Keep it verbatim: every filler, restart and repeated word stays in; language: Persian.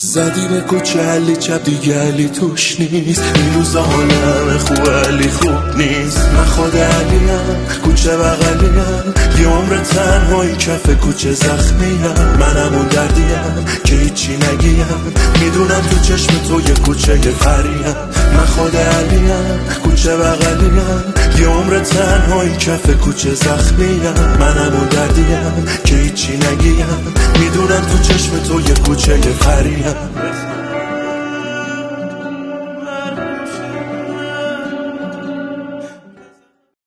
زدی به کوچه علی چپ دیگه علی توش نیست. این روزا حالم خوب علی خوب نیست. من خود علیم کوچه بغلیم، یه عمر تنهایی کف کوچه زخمیم. منم اون دردیم که هیچی نگیم، میدونم تو چشم تو یه کوچه یه فریم. من خود علیم کوچه بغلیم، یه عمر تنهایی کف کوچه زخمیم. منم اون دردیم که هیچی نگیم، میدونم تو چشم تو یه کوچه یه فریم.